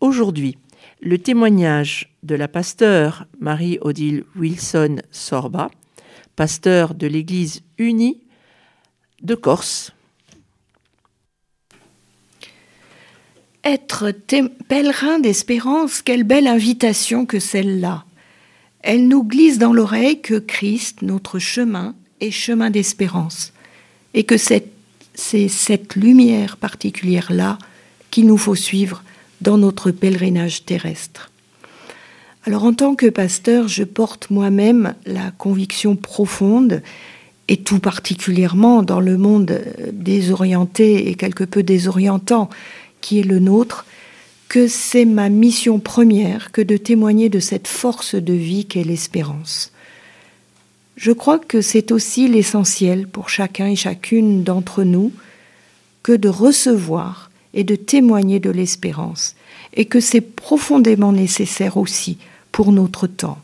aujourd'hui le témoignage de la pasteure Marie-Odile Wilson-Sorba, pasteur de l'Église unie de Corse. Être pèlerin d'espérance, quelle belle invitation que celle-là. Elle nous glisse dans l'oreille que Christ, notre chemin, est chemin d'espérance, et que c'est cette lumière particulière-là qu'il nous faut suivre dans notre pèlerinage terrestre. Alors en tant que pasteur, je porte moi-même la conviction profonde, et tout particulièrement dans le monde désorienté et quelque peu désorientant qui est le nôtre, que c'est ma mission première que de témoigner de cette force de vie qu'est l'espérance. Je crois que c'est aussi l'essentiel pour chacun et chacune d'entre nous que de recevoir et de témoigner de l'espérance, et que c'est profondément nécessaire aussi pour notre temps.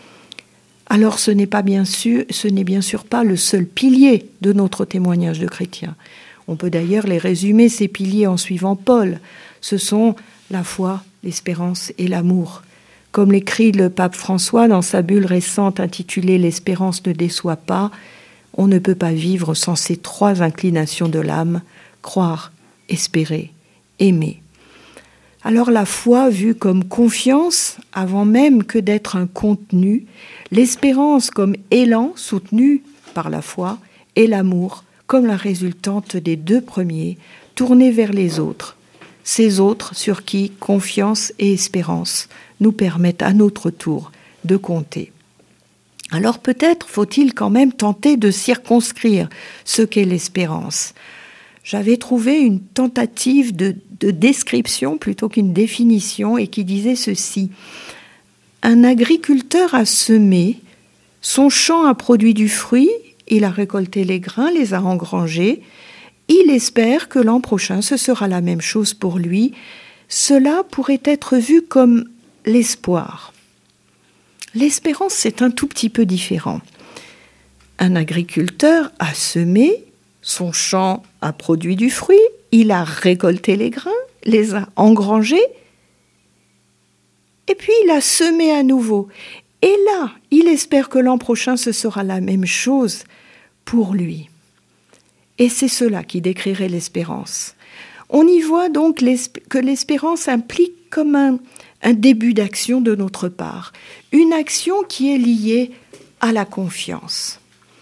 Alors ce n'est bien sûr pas le seul pilier de notre témoignage de chrétien. On peut d'ailleurs les résumer, ces piliers, en suivant Paul. Ce sont la foi, l'espérance et l'amour. Comme l'écrit le pape François dans sa bulle récente intitulée « L'espérance ne déçoit pas », on ne peut pas vivre sans ces trois inclinations de l'âme, croire, espérer, aimer. Alors la foi vue comme confiance avant même que d'être un contenu, l'espérance comme élan soutenu par la foi et l'amour comme la résultante des deux premiers, tournés vers les autres, ces autres sur qui confiance et espérance nous permettent à notre tour de compter. Alors peut-être faut-il quand même tenter de circonscrire ce qu'est l'espérance. J'avais trouvé une tentative de description plutôt qu'une définition et qui disait ceci. Un agriculteur a semé, son champ a produit du fruit, il a récolté les grains, les a engrangés. Il espère que l'an prochain, ce sera la même chose pour lui. Cela pourrait être vu comme l'espoir. L'espérance, c'est un tout petit peu différent. Un agriculteur a semé, son champ a produit du fruit, il a récolté les grains, les a engrangés, et puis il a semé à nouveau. Et là, il espère que l'an prochain, ce sera la même chose pour lui. Et c'est cela qui décrirait l'espérance. On y voit donc que l'espérance implique comme un début d'action de notre part, une action qui est liée à la confiance.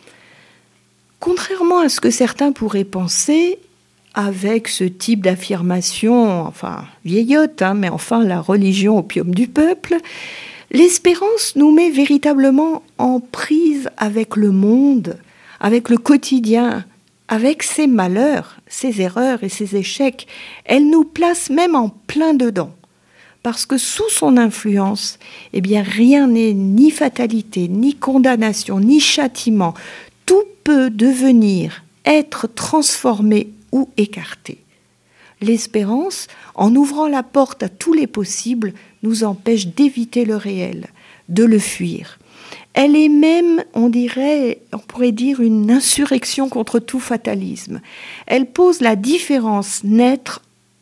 Contrairement à ce que certains pourraient penser, avec ce type d'affirmation, enfin vieillotte, mais enfin la religion opium du peuple, l'espérance nous met véritablement en prise avec le monde, avec le quotidien, avec ses malheurs, ses erreurs et ses échecs. Elle nous place même en plein dedans. Parce que sous son influence, rien n'est ni fatalité, ni condamnation, ni châtiment. Tout peut devenir, être transformé ou écarté. L'espérance, en ouvrant la porte à tous les possibles, nous empêche d'éviter le réel, de le fuir. Elle est même, on pourrait dire, une insurrection contre tout fatalisme. Elle pose la différence nette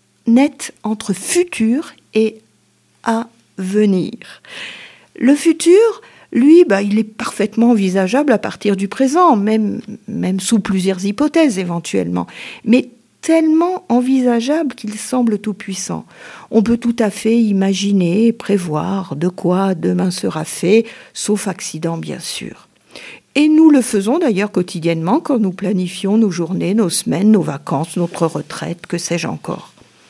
entre futur et avenir. Le futur, lui, il est parfaitement envisageable à partir du présent, même sous plusieurs hypothèses éventuellement, mais tellement envisageable qu'il semble tout-puissant. On peut tout à fait imaginer, prévoir de quoi demain sera fait, sauf accident bien sûr. Et nous le faisons d'ailleurs quotidiennement quand nous planifions nos journées, nos semaines, nos vacances, notre retraite, que sais-je encore.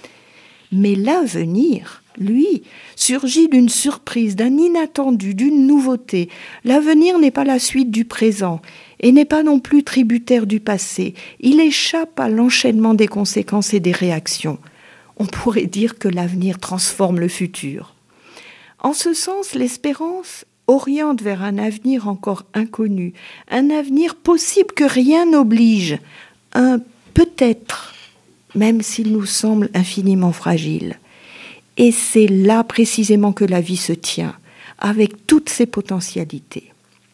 Mais l'avenir, lui, surgit d'une surprise, d'un inattendu, d'une nouveauté. L'avenir n'est pas la suite du présent et n'est pas non plus tributaire du passé. Il échappe à l'enchaînement des conséquences et des réactions. On pourrait dire que l'avenir transforme le futur. En ce sens, l'espérance oriente vers un avenir encore inconnu, un avenir possible que rien n'oblige, un peut-être, même s'il nous semble infiniment fragile. Et c'est là précisément que la vie se tient, avec toutes ses potentialités.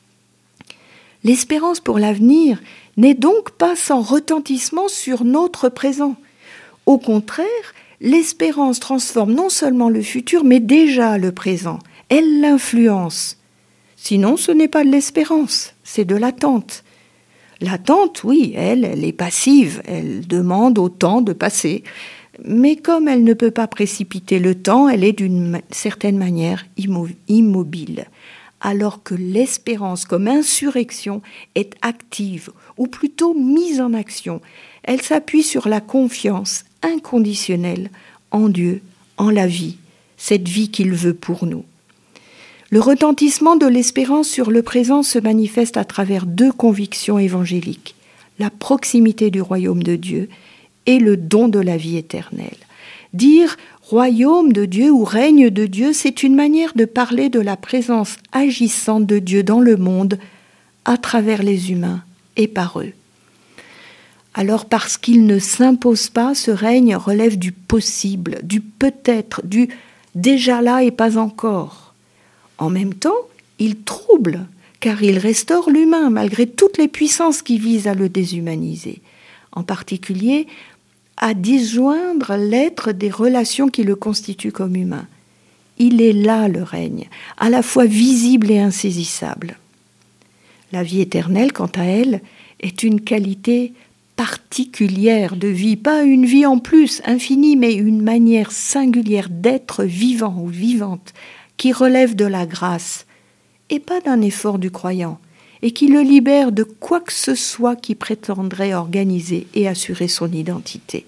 L'espérance pour l'avenir n'est donc pas sans retentissement sur notre présent. Au contraire, L'espérance transforme non seulement le futur, mais déjà le présent. Elle l'influence. Sinon, ce n'est pas de l'espérance, c'est de l'attente. L'attente, oui, elle est passive, elle demande au temps de passer. Mais comme elle ne peut pas précipiter le temps, elle est d'une certaine manière immobile. Alors que l'espérance comme insurrection est active, ou plutôt mise en action. Elle s'appuie sur la confiance inconditionnelle en Dieu, en la vie, cette vie qu'il veut pour nous. Le retentissement de l'espérance sur le présent se manifeste à travers deux convictions évangéliques, la proximité du royaume de Dieu et le don de la vie éternelle. Dire royaume de Dieu ou règne de Dieu, c'est une manière de parler de la présence agissante de Dieu dans le monde à travers les humains et par eux. Alors parce qu'il ne s'impose pas, ce règne relève du possible, du peut-être, du déjà là et pas encore. En même temps, il trouble, car il restaure l'humain malgré toutes les puissances qui visent à le déshumaniser. En particulier, à disjoindre l'être des relations qui le constituent comme humain. Il est là le règne, à la fois visible et insaisissable. La vie éternelle, quant à elle, est une qualité particulière de vie, pas une vie en plus, infinie, mais une manière singulière d'être vivant ou vivante, qui relève de la grâce, et pas d'un effort du croyant, et qui le libère de quoi que ce soit qui prétendrait organiser et assurer son identité.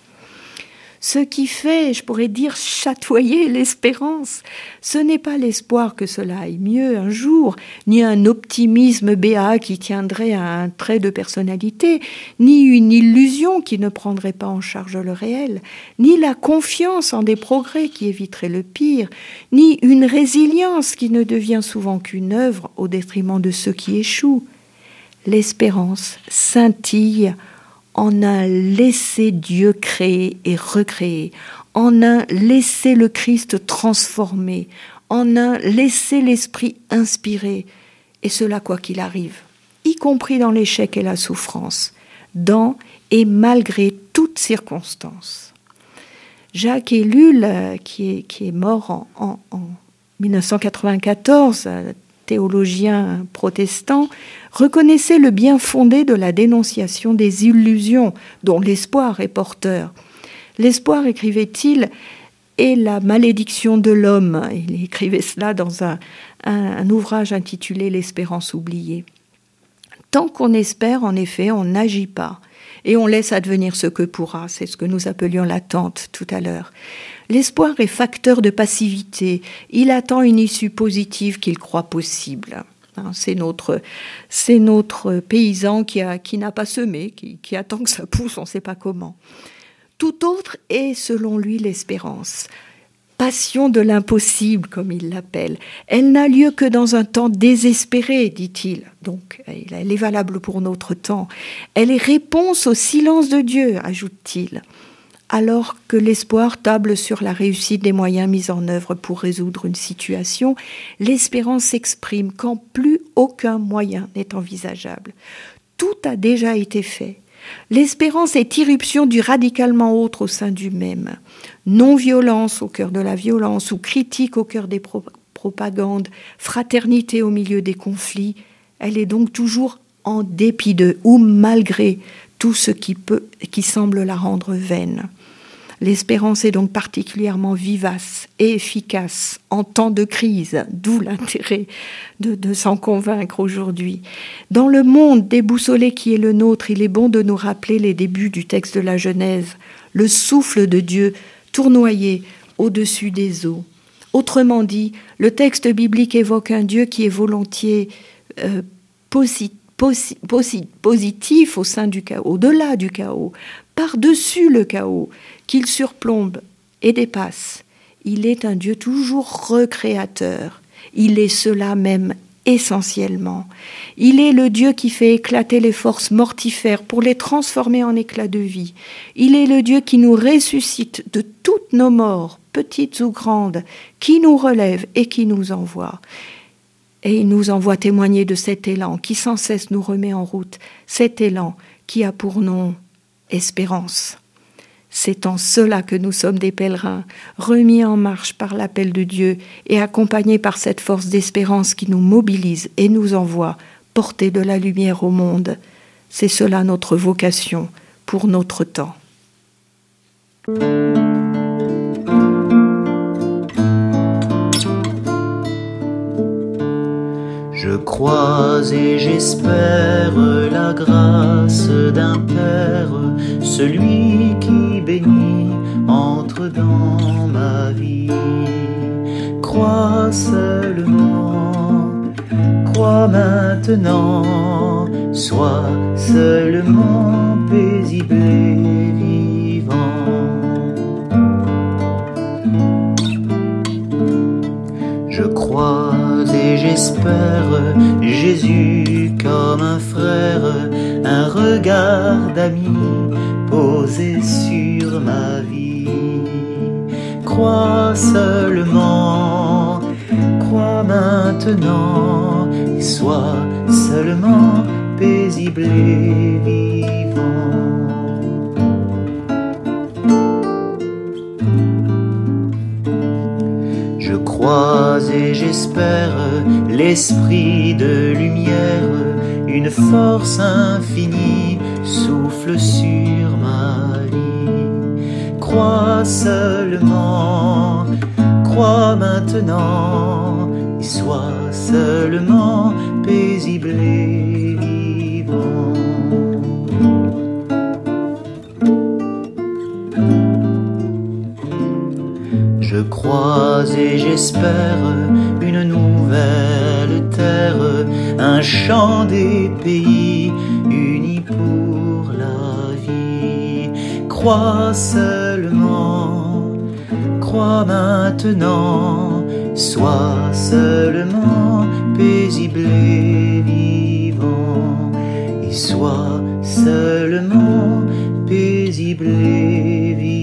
Ce qui fait, je pourrais dire, chatoyer l'espérance, ce n'est pas l'espoir que cela aille mieux un jour, ni un optimisme béat qui tiendrait à un trait de personnalité, ni une illusion qui ne prendrait pas en charge le réel, ni la confiance en des progrès qui éviteraient le pire, ni une résilience qui ne devient souvent qu'une œuvre au détriment de ceux qui échouent. L'espérance scintille en un laisser Dieu créer et recréer, en un laisser le Christ transformer, en un laisser l'Esprit inspirer, et cela quoi qu'il arrive, y compris dans l'échec et la souffrance, dans et malgré toutes circonstances. Jacques Ellul, qui est mort en 1994, théologien protestant, reconnaissait le bien fondé de la dénonciation des illusions dont l'espoir est porteur. L'espoir, écrivait-il, est la malédiction de l'homme. Il écrivait cela dans un ouvrage intitulé « L'espérance oubliée ». Tant qu'on espère, en effet, on n'agit pas et on laisse advenir ce que pourra. C'est ce que nous appelions l'attente tout à l'heure. L'espoir est facteur de passivité. Il attend une issue positive qu'il croit possible. C'est notre paysan qui n'a pas semé, qui attend que ça pousse, on ne sait pas comment. Tout autre est, selon lui, l'espérance. Passion de l'impossible, comme il l'appelle. Elle n'a lieu que dans un temps désespéré, dit-il. Donc, elle est valable pour notre temps. Elle est réponse au silence de Dieu, ajoute-t-il. Alors que l'espoir table sur la réussite des moyens mis en œuvre pour résoudre une situation, l'espérance s'exprime quand plus aucun moyen n'est envisageable. Tout a déjà été fait. L'espérance est irruption du radicalement autre au sein du même. Non-violence au cœur de la violence ou critique au cœur des propagandes, fraternité au milieu des conflits. Elle est donc toujours en dépit de ou malgré tout ce qui semble la rendre vaine. L'espérance est donc particulièrement vivace et efficace en temps de crise, d'où l'intérêt de s'en convaincre aujourd'hui. Dans le monde déboussolé qui est le nôtre, il est bon de nous rappeler les débuts du texte de la Genèse, le souffle de Dieu tournoyé au-dessus des eaux. Autrement dit, le texte biblique évoque un Dieu qui est volontiers positif au sein du chaos, au-delà du chaos, par-dessus le chaos, qu'il surplombe et dépasse. Il est un Dieu toujours recréateur. Il est cela même essentiellement. Il est le Dieu qui fait éclater les forces mortifères pour les transformer en éclats de vie. Il est le Dieu qui nous ressuscite de toutes nos morts, petites ou grandes, qui nous relève et qui nous envoie. Et il nous envoie témoigner de cet élan qui sans cesse nous remet en route, cet élan qui a pour nom espérance. C'est en cela que nous sommes des pèlerins, remis en marche par l'appel de Dieu et accompagnés par cette force d'espérance qui nous mobilise et nous envoie porter de la lumière au monde. C'est cela notre vocation pour notre temps. Je crois et j'espère la grâce d'un Père, celui qui bénit entre dans ma vie. Crois seulement, crois maintenant, sois seulement paisible et vivant. Je crois et j'espère Jésus comme un frère, un regard d'ami posé sur ma vie. Crois seulement, crois maintenant, et sois seulement paisible et vivant. Je crois et j'espère l'esprit de lumière, une force infinie souffle sur ma vie. Crois seulement, crois maintenant, et sois seulement paisible et vivant. Je crois et j'espère une nouvelle terre, un chant des pays unis pour la vie. Crois seulement, crois maintenant, sois seulement paisible et vivant, et sois seulement paisible et vivant.